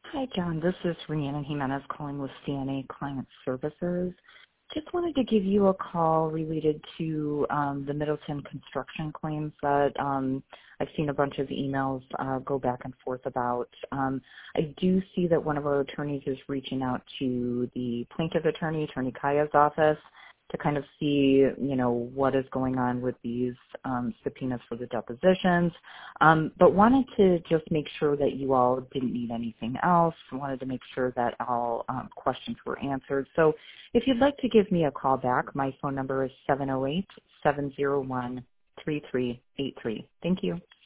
Hi, John. This is Rhiannon Jimenez calling with CNA Client Services. Just wanted to give you a call related to the Middleton construction claims that I've seen a bunch of emails go back and forth about. I do see that one of our attorneys is reaching out to the plaintiff attorney, Attorney Kaya's office, to kind of see, what is going on with these subpoenas for the depositions. But wanted to just make sure that you all didn't need anything else. Wanted to make sure that all questions were answered. So if you'd like to give me a call back, my phone number is 708-701-3383. Thank you.